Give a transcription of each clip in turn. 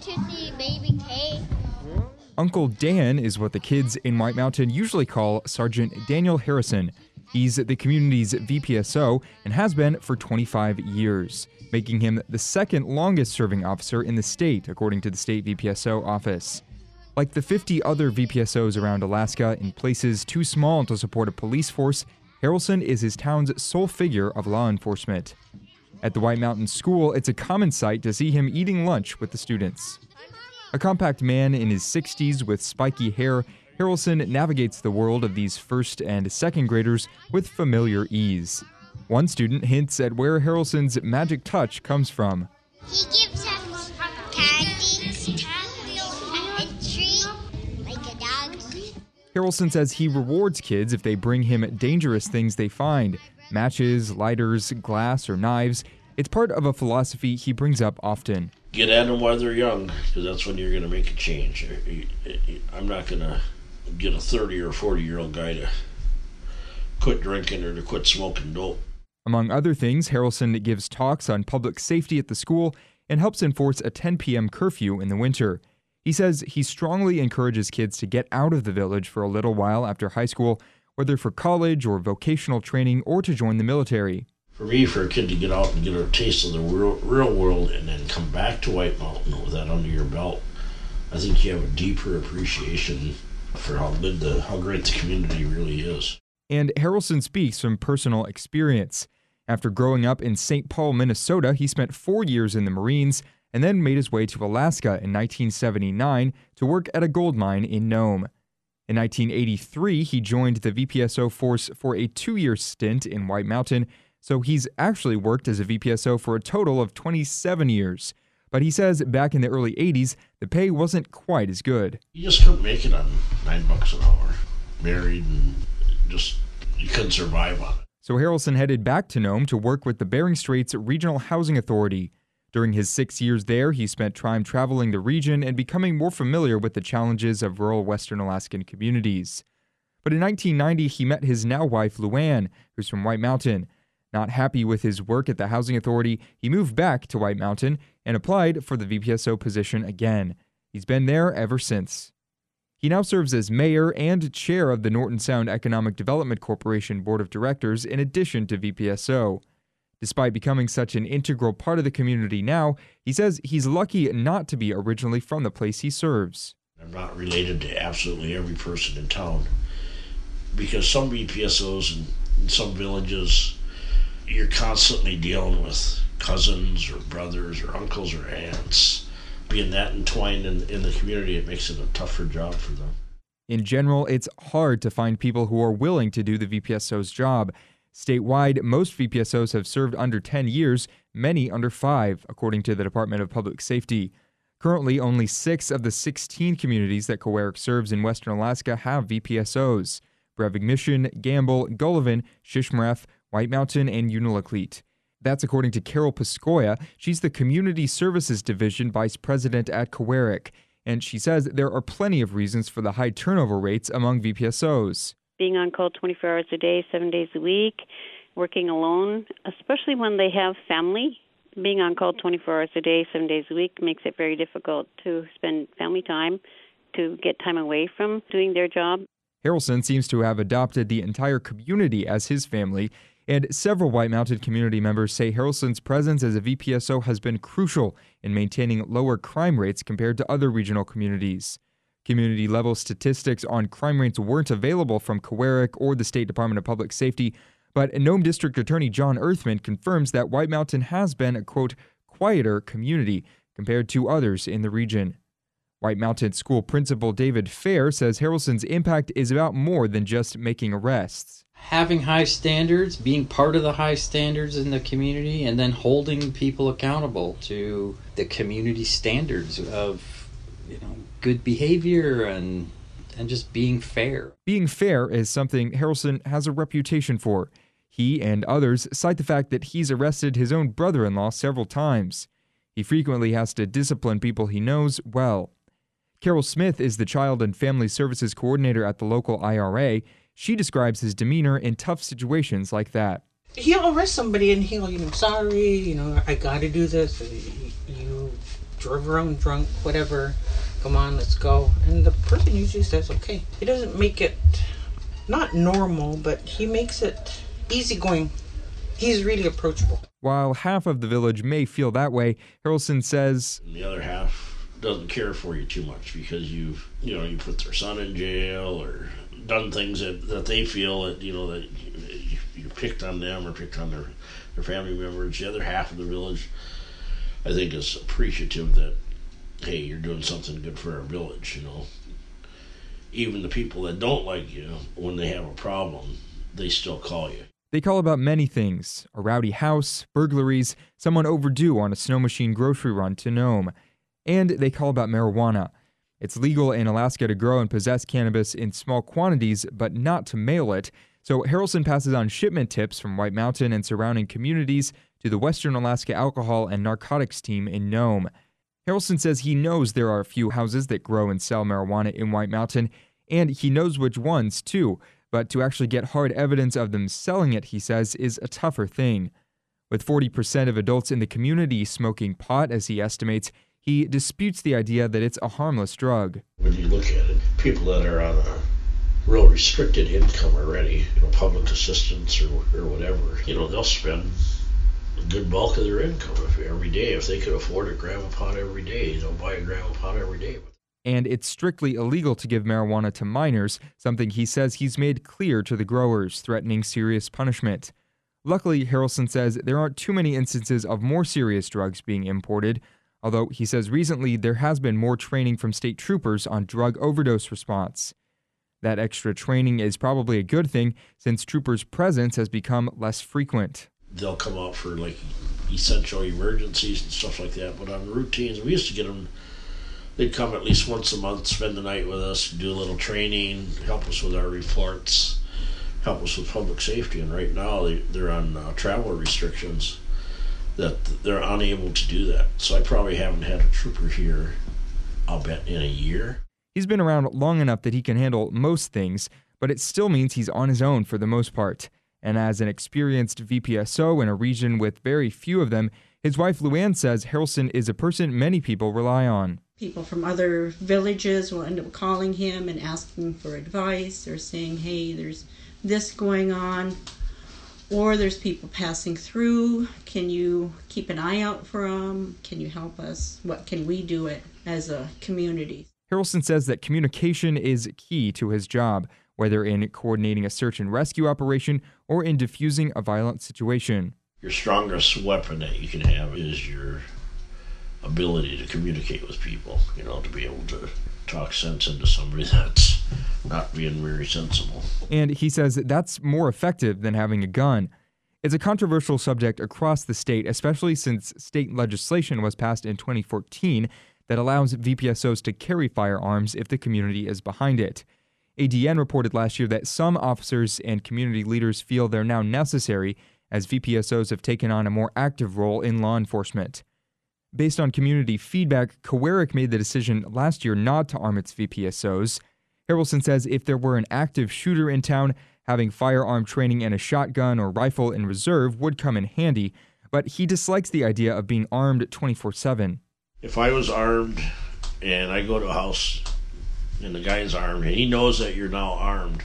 to see baby Kate. Uncle Dan is what the kids in White Mountain usually call Sergeant Daniel Harrison. He's the community's VPSO and has been for 25 years, making him the second longest serving officer in the state, according to the state VPSO office. Like the 50 other VPSOs around Alaska in places too small to support a police force, Harrelson is his town's sole figure of law enforcement. At the White Mountain School, it's a common sight to see him eating lunch with the students. A compact man in his 60s with spiky hair, Harrelson navigates the world of these first and second graders with familiar ease. One student hints at where Harrelson's magic touch comes from. He gives us candy and treat like a dog. Harrelson says he rewards kids if they bring him dangerous things they find: matches, lighters, glass, or knives. It's part of a philosophy he brings up often. Get at them while they're young, because that's when you're going to make a change. I'm not going to get a 30 or 40-year-old guy to quit drinking or to quit smoking dope. Among other things, Harrelson gives talks on public safety at the school and helps enforce a 10 p.m. curfew in the winter. He says he strongly encourages kids to get out of the village for a little while after high school, whether for college or vocational training or to join the military. For me, for a kid to get out and get a taste of the real world and then come back to White Mountain with that under your belt, I think you have a deeper appreciation for how great the community really is. And Harrelson speaks from personal experience. After growing up in St. Paul, Minnesota, he spent 4 years in the Marines and then made his way to Alaska in 1979 to work at a gold mine in Nome. In 1983, he joined the VPSO force for a 2-year stint in White Mountain, so he's actually worked as a VPSO for a total of 27 years. But he says back in the early 80s, the pay wasn't quite as good. You just couldn't make it on $9 an hour. Married and you couldn't survive on it. So Harrelson headed back to Nome to work with the Bering Straits Regional Housing Authority. During his 6 years there, he spent time traveling the region and becoming more familiar with the challenges of rural Western Alaskan communities. But in 1990, he met his now wife, Luann, who's from White Mountain. Not happy with his work at the Housing Authority, he moved back to White Mountain and applied for the VPSO position again. He's been there ever since. He now serves as mayor and chair of the Norton Sound Economic Development Corporation Board of Directors in addition to VPSO. Despite becoming such an integral part of the community now, he says he's lucky not to be originally from the place he serves. I'm not related to absolutely every person in town, because some VPSOs in some villages, you're constantly dealing with cousins or brothers or uncles or aunts. Being that entwined in the community, it makes it a tougher job for them. In general, it's hard to find people who are willing to do the VPSO's job. Statewide, most VPSOs have served under 10 years, many under 5, according to the Department of Public Safety. Currently, only 6 of the 16 communities that Cowareck serves in western Alaska have VPSOs: Brevig Mission, Gamble, Gullivan, Shishmaref, White Mountain, and Unalakleet. That's according to Carol Piscoya. She's the Community Services Division Vice President at Cowareck, and she says there are plenty of reasons for the high turnover rates among VPSOs. Being on call 24 hours a day, 7 days a week, working alone, especially when they have family. Being on call 24 hours a day, 7 days a week makes it very difficult to spend family time, to get time away from doing their job. Harrelson seems to have adopted the entire community as his family, and several White Mountain community members say Harrelson's presence as a VPSO has been crucial in maintaining lower crime rates compared to other regional communities. Community-level statistics on crime rates weren't available from Cowareck or the State Department of Public Safety, but Nome District Attorney John Earthman confirms that White Mountain has been a, quote, quieter community compared to others in the region. White Mountain School Principal David Fair says Harrelson's impact is about more than just making arrests. Having high standards, being part of the high standards in the community, and then holding people accountable to the community standards of, good behavior and just being fair. Being fair is something Harrelson has a reputation for. He and others cite the fact that he's arrested his own brother-in-law several times. He frequently has to discipline people he knows well. Carol Smith is the Child and Family Services Coordinator at the local IRA. She describes his demeanor in tough situations like that. He'll arrest somebody and he'll, sorry, I gotta do this. You drove around drunk, whatever. Come on, let's go. And the person usually says, okay. He doesn't make it not normal, but he makes it easygoing. He's really approachable. While half of the village may feel that way, Harrelson says the other half doesn't care for you too much because you put their son in jail or done things that they feel that that you picked on them or picked on their family members. The other half of the village, I think, is appreciative that, hey, you're doing something good for our village. Even the people that don't like you, when they have a problem, they still call you. They call about many things: a rowdy house, burglaries, someone overdue on a snow machine grocery run to Nome. And they call about marijuana. It's legal in Alaska to grow and possess cannabis in small quantities, but not to mail it. So Harrelson passes on shipment tips from White Mountain and surrounding communities to the Western Alaska Alcohol and Narcotics Team in Nome. Harrelson says he knows there are a few houses that grow and sell marijuana in White Mountain, and he knows which ones, too. But to actually get hard evidence of them selling it, he says, is a tougher thing. With 40% of adults in the community smoking pot, as he estimates, he disputes the idea that it's a harmless drug. When you look at it, people that are on a real restricted income already, public assistance or whatever, they'll spend a good bulk of their income every day. If they could afford a gram of pot every day, they'll buy a gram of pot every day. And it's strictly illegal to give marijuana to minors, something he says he's made clear to the growers, threatening serious punishment. Luckily, Harrelson says there aren't too many instances of more serious drugs being imported, although he says recently there has been more training from state troopers on drug overdose response. That extra training is probably a good thing, since troopers' presence has become less frequent. They'll come out for essential emergencies and stuff like that, but on routines, we used to get them. They'd come at least once a month, spend the night with us, do a little training, help us with our reports, help us with public safety. And right now they're on travel restrictions that they're unable to do that. So I probably haven't had a trooper here, I'll bet, in a year. He's been around long enough that he can handle most things, but it still means he's on his own for the most part. And as an experienced VPSO in a region with very few of them, his wife Luann says Harrelson is a person many people rely on. People from other villages will end up calling him and asking for advice or saying, hey, there's this going on. Or there's people passing through. Can you keep an eye out for them? Can you help us? What can we do as a community? Harrelson says that communication is key to his job, whether in coordinating a search and rescue operation or in diffusing a violent situation. Your strongest weapon that you can have is your ability to communicate with people, to be able to talk sense into somebody that's not being very sensible. And he says that's more effective than having a gun. It's a controversial subject across the state, especially since state legislation was passed in 2014 that allows VPSOs to carry firearms if the community is behind it. ADN reported last year that some officers and community leaders feel they're now necessary as VPSOs have taken on a more active role in law enforcement. Based on community feedback, Cowarik made the decision last year not to arm its VPSOs. Harrelson says if there were an active shooter in town, having firearm training and a shotgun or rifle in reserve would come in handy, but he dislikes the idea of being armed 24/7. If I was armed and I go to a house and the guy's armed and he knows that you're now armed,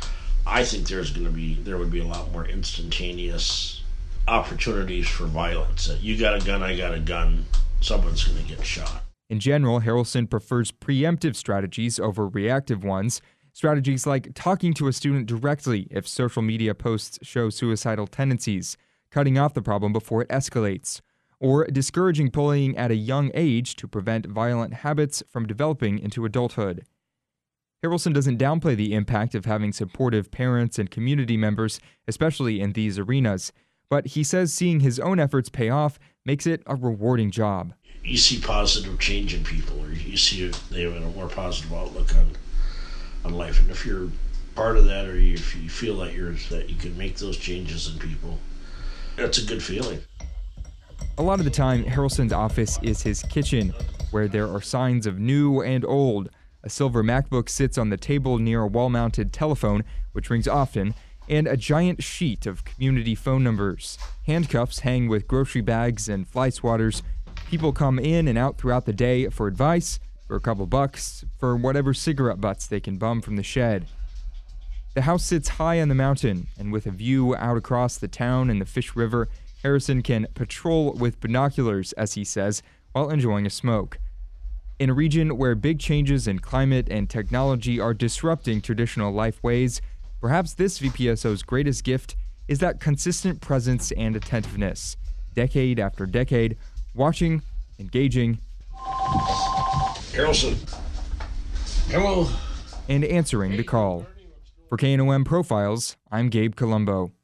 I think there would be a lot more instantaneous opportunities for violence. You got a gun, I got a gun, someone's going to get shot. In general, Harrelson prefers preemptive strategies over reactive ones. Strategies like talking to a student directly if social media posts show suicidal tendencies, cutting off the problem before it escalates, or discouraging bullying at a young age to prevent violent habits from developing into adulthood. Harrelson doesn't downplay the impact of having supportive parents and community members, especially in these arenas, but he says seeing his own efforts pay off makes it a rewarding job. You see positive change in people, or you see they have a more positive outlook on life, and if you're part of that, or if you feel that you can make those changes in people, that's a good feeling. A lot of the time, Harrelson's office is his kitchen, where there are signs of new and old. A silver MacBook sits on the table near a wall-mounted telephone, which rings often, and a giant sheet of community phone numbers. Handcuffs hang with grocery bags and fly swatters. People come in and out throughout the day for advice, for a couple bucks, for whatever cigarette butts they can bum from the shed. The house sits high on the mountain, and with a view out across the town and the Fish River, Harrison can patrol with binoculars, as he says, while enjoying a smoke. In a region where big changes in climate and technology are disrupting traditional life ways, perhaps this VPSO's greatest gift is that consistent presence and attentiveness, decade after decade, watching, engaging, Harrelson. Hello. and answering the call. For KNOM Profiles, I'm Gabe Colombo.